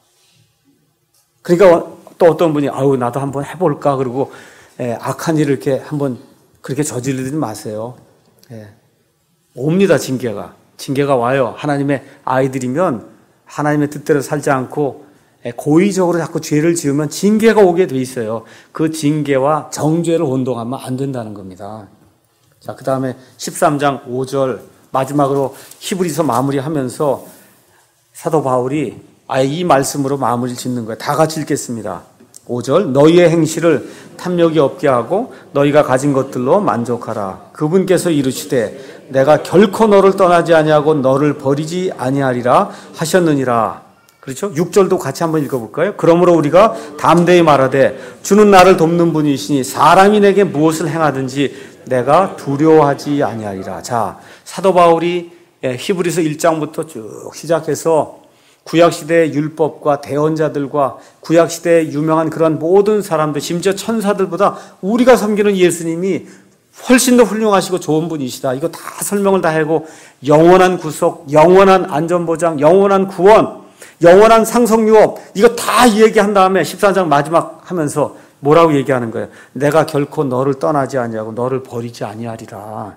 그러니까 또 어떤 분이 아유 나도 한번 해볼까 그러고 악한 일을 이렇게 한번 그렇게 저지르지 마세요. 옵니다. 징계가 와요. 하나님의 아이들이면 하나님의 뜻대로 살지 않고 고의적으로 자꾸 죄를 지으면 징계가 오게 돼 있어요. 그 징계와 정죄를 혼동하면 안 된다는 겁니다. 자, 그 다음에 13장 5절 마지막으로 히브리서 마무리하면서 사도 바울이 아예 이 말씀으로 마무리를 짓는 거예요. 다 같이 읽겠습니다. 5절 너희의 행실을 탐욕이 없게 하고 너희가 가진 것들로 만족하라. 그분께서 이르시되 내가 결코 너를 떠나지 아니하고 너를 버리지 아니하리라 하셨느니라. 그렇죠? 6절도 같이 한번 읽어볼까요? 그러므로 우리가 담대히 말하되 주는 나를 돕는 분이시니 사람이 내게 무엇을 행하든지 내가 두려워하지 아니하리라. 자, 사도 바울이 히브리서 1장부터 쭉 시작해서 구약시대의 율법과 대언자들과 구약시대의 유명한 그런 모든 사람들, 심지어 천사들보다 우리가 섬기는 예수님이 훨씬 더 훌륭하시고 좋은 분이시다. 이거 다 설명을 다 하고 영원한 구속, 영원한 안전보장, 영원한 구원, 영원한 상속유업 이거 다 얘기한 다음에 14장 마지막 하면서 뭐라고 얘기하는 거예요? 내가 결코 너를 떠나지 아니하고 너를 버리지 아니하리라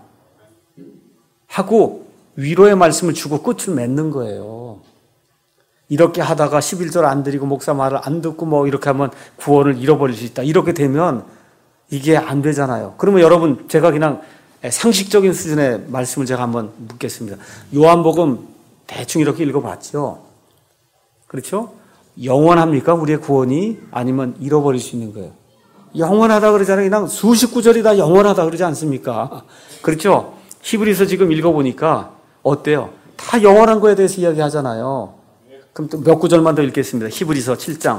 하고 위로의 말씀을 주고 끝을 맺는 거예요. 이렇게 하다가 11절 안 드리고 목사 말을 안 듣고 뭐 이렇게 하면 구원을 잃어버릴 수 있다. 이렇게 되면 이게 안 되잖아요. 그러면 여러분 제가 그냥 상식적인 수준의 말씀을 제가 한번 묻겠습니다. 요한복음 대충 이렇게 읽어봤죠. 그렇죠? 영원합니까? 우리의 구원이? 아니면 잃어버릴 수 있는 거예요. 영원하다 그러잖아요. 그냥 수십 구절이 다 영원하다 그러지 않습니까? 그렇죠? 히브리서 지금 읽어보니까 어때요? 다 영원한 거에 대해서 이야기하잖아요. 그럼 또 몇 구절만 더 읽겠습니다. 히브리서 7장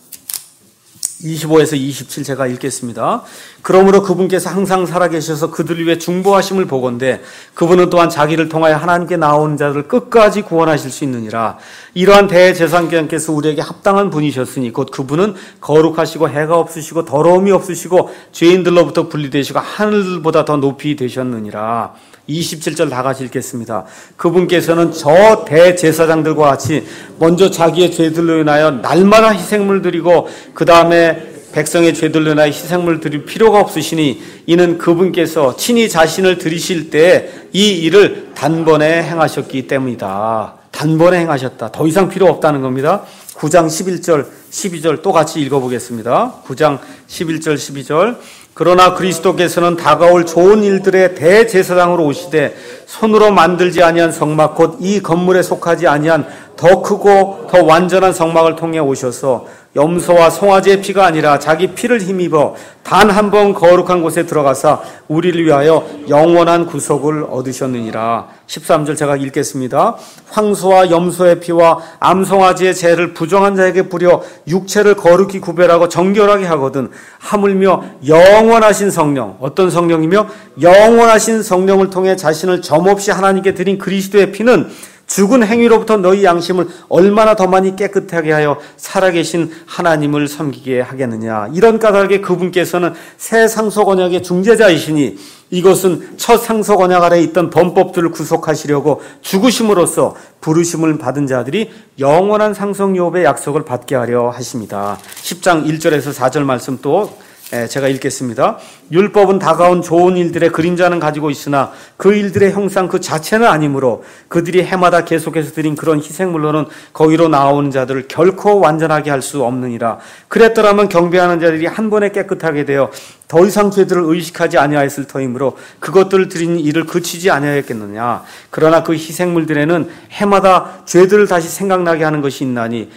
25에서 27 제가 읽겠습니다. 그러므로 그분께서 항상 살아계셔서 그들을 위해 중보하심을 보건대 그분은 또한 자기를 통하여 하나님께 나오는 자들을 끝까지 구원하실 수 있느니라. 이러한 대제사장께서 우리에게 합당한 분이셨으니 곧 그분은 거룩하시고 해가 없으시고 더러움이 없으시고 죄인들로부터 분리되시고 하늘보다 더 높이 되셨느니라. 27절 다 같이 읽겠습니다. 그분께서는 저 대제사장들과 같이 먼저 자기의 죄들로 인하여 날마다 희생물 드리고 그 다음에 백성의 죄들로 인하여 희생물 드릴 필요가 없으시니 이는 그분께서 친히 자신을 드리실 때 이 일을 단번에 행하셨기 때문이다. 단번에 행하셨다. 더 이상 필요 없다는 겁니다. 9장 11절 12절 또 같이 읽어보겠습니다. 9장 11절 12절 그러나 그리스도께서는 다가올 좋은 일들의 대제사장으로 오시되 손으로 만들지 아니한 성막 곧 이 건물에 속하지 아니한 더 크고 더 완전한 성막을 통해 오셔서 염소와 송아지의 피가 아니라 자기 피를 힘입어 단 한 번 거룩한 곳에 들어가사 우리를 위하여 영원한 구속을 얻으셨느니라. 13절 제가 읽겠습니다. 황소와 염소의 피와 암송아지의 죄를 부정한 자에게 뿌려 육체를 거룩히 구별하고 정결하게 하거든 하물며 영원하신 성령, 어떤 성령이며 영원하신 성령을 통해 자신을 점없이 하나님께 드린 그리스도의 피는 죽은 행위로부터 너희 양심을 얼마나 더 많이 깨끗하게 하여 살아계신 하나님을 섬기게 하겠느냐. 이런 까닭에 그분께서는 새 상속 언약의 중재자이시니 이것은 첫 상속 언약 아래에 있던 범법들을 구속하시려고 죽으심으로써 부르심을 받은 자들이 영원한 상속 유업의 약속을 받게 하려 하십니다. 10장 1절에서 4절 말씀 또 제가 읽겠습니다. 율법은 다가온 좋은 일들의 그림자는 가지고 있으나 그 일들의 형상 그 자체는 아니므로 그들이 해마다 계속해서 드린 그런 희생물로는 거기로 나오는 자들을 결코 완전하게 할 수 없느니라. 그랬더라면 경배하는 자들이 한 번에 깨끗하게 되어 더 이상 죄들을 의식하지 아니하였을 터이므로 그것들을 드리는 일을 그치지 아니하였겠느냐. 그러나 그 희생물들에는 해마다 죄들을 다시 생각나게 하는 것이 있나니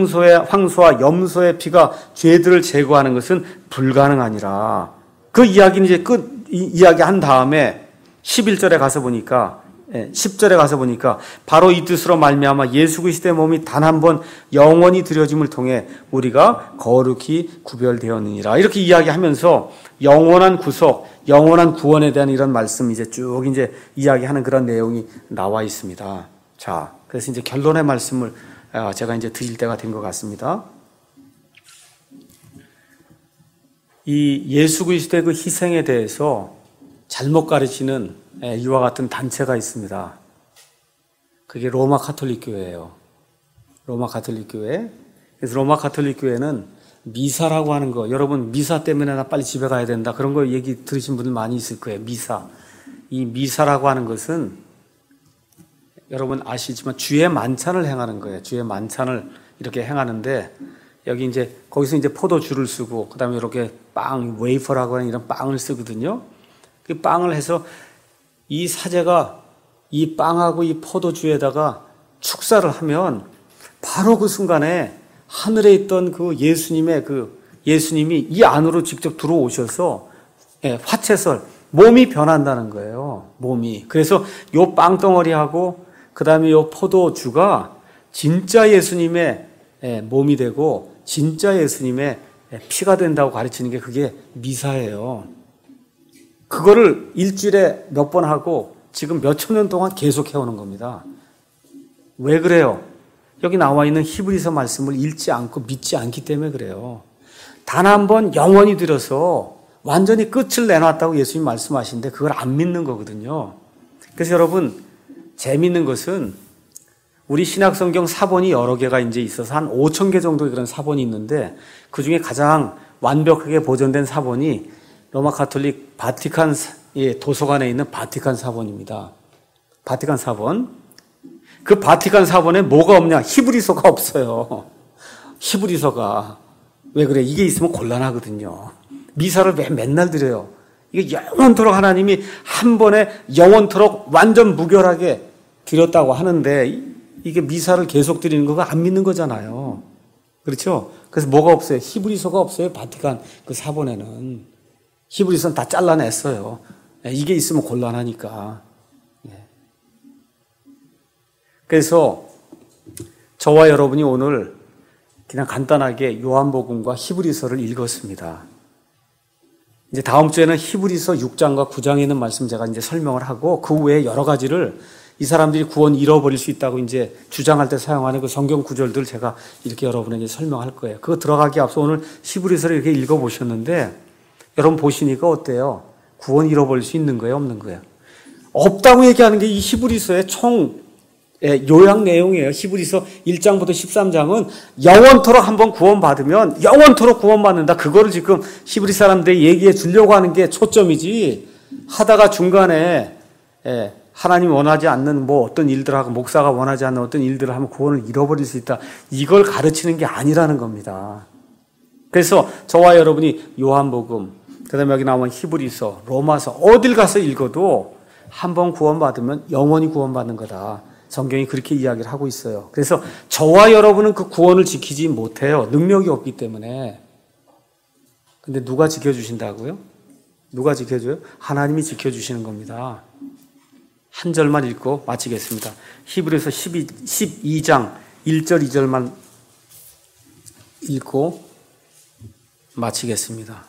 황소와 염소의 피가 죄들을 제거하는 것은 불가능하니라. 그 이야기는 이제 이야기 한 다음에 11절에 가서 보니까 10절에 가서 보니까 바로 이 뜻으로 말미암아 예수 그리스도의 몸이 단 한 번 영원히 드려짐을 통해 우리가 거룩히 구별되었느니라. 이렇게 이야기하면서 영원한 구속, 영원한 구원에 대한 이런 말씀 이제 쭉 이제 이야기하는 그런 내용이 나와 있습니다. 자, 그래서 이제 결론의 말씀을 제가 이제 드릴 때가 된 것 같습니다. 이 예수 그리스도의 그 희생에 대해서 잘못 가르치는 이와 같은 단체가 있습니다. 그게 로마 가톨릭 교회예요. 로마 가톨릭 교회. 그래서 로마 가톨릭 교회는 미사라고 하는 거, 여러분 미사 때문에 나 빨리 집에 가야 된다 그런 거 얘기 들으신 분들 많이 있을 거예요. 미사. 이 미사라고 하는 것은 여러분 아시지만 주의 만찬을 행하는 거예요. 주의 만찬을 이렇게 행하는데 여기 이제 거기서 이제 포도주를 쓰고 그다음에 이렇게 빵, 웨이퍼라고 하는 이런 빵을 쓰거든요. 그 빵을 해서 이 사제가 이 빵하고 이 포도주에다가 축사를 하면 바로 그 순간에 하늘에 있던 그 예수님이 이 안으로 직접 들어오셔서 화채설 몸이 변한다는 거예요. 몸이. 그래서 요 빵덩어리하고 그다음에 요 포도주가 진짜 예수님의 몸이 되고 진짜 예수님의 피가 된다고 가르치는 게 그게 미사예요. 그거를 일주일에 몇 번 하고 지금 몇천 년 동안 계속 해오는 겁니다. 왜 그래요? 여기 나와 있는 히브리서 말씀을 읽지 않고 믿지 않기 때문에 그래요. 단 한 번 영원히 들여서 완전히 끝을 내놨다고 예수님 말씀하시는데 그걸 안 믿는 거거든요. 그래서 여러분 재밌는 것은 우리 신약성경 사본이 여러 개가 이제 있어서 한 5천 개 정도의 그런 사본이 있는데 그 중에 가장 완벽하게 보존된 사본이 로마 가톨릭 바티칸 도서관에 있는 바티칸 사본입니다. 바티칸 사본. 그 바티칸 사본에 뭐가 없냐? 히브리서가 없어요. 히브리서가. 왜 그래? 이게 있으면 곤란하거든요. 미사를 맨날 드려요. 이게 영원토록 하나님이 한 번에 영원토록 완전 무결하게 드렸다고 하는데 이게 미사를 계속 드리는 거가 안 믿는 거잖아요. 그렇죠? 그래서 뭐가 없어요? 히브리서가 없어요. 바티칸 그 사본에는. 히브리서는 다 잘라냈어요. 이게 있으면 곤란하니까. 그래서 저와 여러분이 오늘 그냥 간단하게 요한복음과 히브리서를 읽었습니다. 이제 다음 주에는 히브리서 6장과 9장에 있는 말씀 제가 이제 설명을 하고 그 외에 여러 가지를 이 사람들이 구원 잃어버릴 수 있다고 이제 주장할 때 사용하는 그 성경 구절들 제가 이렇게 여러분에게 설명할 거예요. 그거 들어가기 앞서 오늘 히브리서를 이렇게 읽어보셨는데 여러분 보시니까 어때요? 구원 잃어버릴 수 있는 거예요? 없는 거예요? 없다고 얘기하는 게 이 히브리서의 총 요약 내용이에요. 히브리서 1장부터 13장은 영원토록 한번 구원받으면 영원토록 구원받는다. 그거를 지금 히브리 사람들이 얘기해 주려고 하는 게 초점이지 하다가 중간에 하나님 원하지 않는 뭐 어떤 일들하고 목사가 원하지 않는 어떤 일들을 하면 구원을 잃어버릴 수 있다. 이걸 가르치는 게 아니라는 겁니다. 그래서 저와 여러분이 요한복음, 그 다음에 여기 나오는 히브리서, 로마서 어딜 가서 읽어도 한번 구원받으면 영원히 구원받는 거다. 성경이 그렇게 이야기를 하고 있어요. 그래서 저와 여러분은 그 구원을 지키지 못해요. 능력이 없기 때문에. 근데 누가 지켜주신다고요? 누가 지켜줘요? 하나님이 지켜주시는 겁니다. 한 절만 읽고 마치겠습니다. 히브리서 12장 1절 2절만 읽고 마치겠습니다.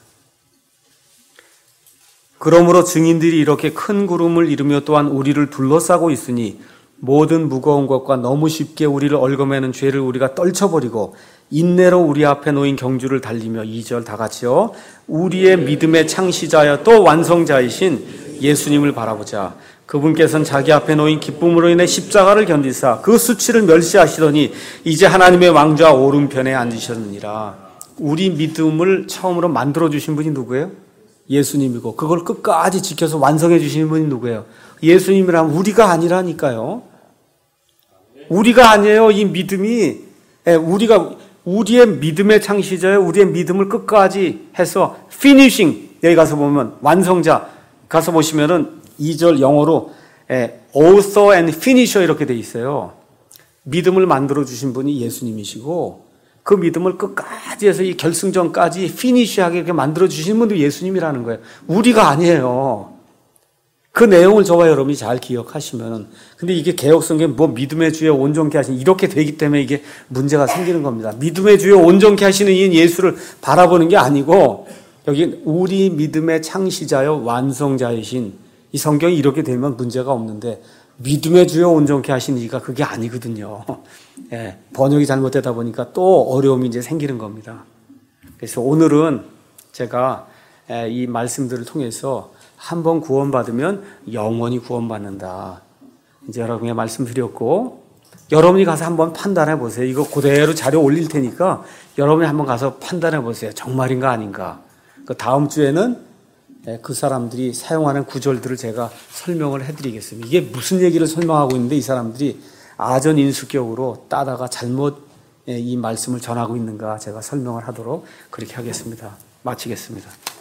그러므로 증인들이 이렇게 큰 구름을 이루며 또한 우리를 둘러싸고 있으니 모든 무거운 것과 너무 쉽게 우리를 얽어매는 죄를 우리가 떨쳐버리고 인내로 우리 앞에 놓인 경주를 달리며 2절 다 같이요. 우리의 믿음의 창시자여 또 완성자이신 예수님을 바라보자. 그분께서는 자기 앞에 놓인 기쁨으로 인해 십자가를 견디사 그 수치를 멸시하시더니 이제 하나님의 왕좌 오른편에 앉으셨느니라. 우리 믿음을 처음으로 만들어주신 분이 누구예요? 예수님이고 그걸 끝까지 지켜서 완성해 주시는 분이 누구예요? 예수님이라면 우리가 아니라니까요. 우리가 아니에요. 이 믿음이 우리의 믿음의 창시자예요. 우리의 믿음을 끝까지 해서 피니싱 여기 가서 보면 완성자 가서 보시면은 2절 영어로 author and finisher 이렇게 돼 있어요. 믿음을 만들어 주신 분이 예수님이시고 그 믿음을 끝까지 해서 이 결승전까지 피니시하게 이렇게 만들어 주신 분도 예수님이라는 거예요. 우리가 아니에요. 그 내용을 저와 여러분이 잘 기억하시면 근데 이게 개혁성경에 뭐 믿음의 주여 온전케 하시는 이렇게 되기 때문에 이게 문제가 생기는 겁니다. 믿음의 주여 온전케 하시는 이 예수를 바라보는 게 아니고 여기 우리 믿음의 창시자여 완성자이신 이 성경이 이렇게 되면 문제가 없는데 믿음의 주여 온전케 하시는 이가 그게 아니거든요. 번역이 잘못되다 보니까 또 어려움이 이제 생기는 겁니다. 그래서 오늘은 제가 이 말씀들을 통해서 한 번 구원받으면 영원히 구원받는다. 이제 여러분에게 말씀드렸고, 여러분이 가서 한번 판단해 보세요. 이거 그대로 자료 올릴 테니까 여러분이 한번 가서 판단해 보세요. 정말인가 아닌가. 그 다음 주에는 그 사람들이 사용하는 구절들을 제가 설명을 해드리겠습니다. 이게 무슨 얘기를 설명하고 있는데 이 사람들이 아전인수격으로 따다가 잘못 이 말씀을 전하고 있는가 제가 설명을 하도록 그렇게 하겠습니다. 마치겠습니다.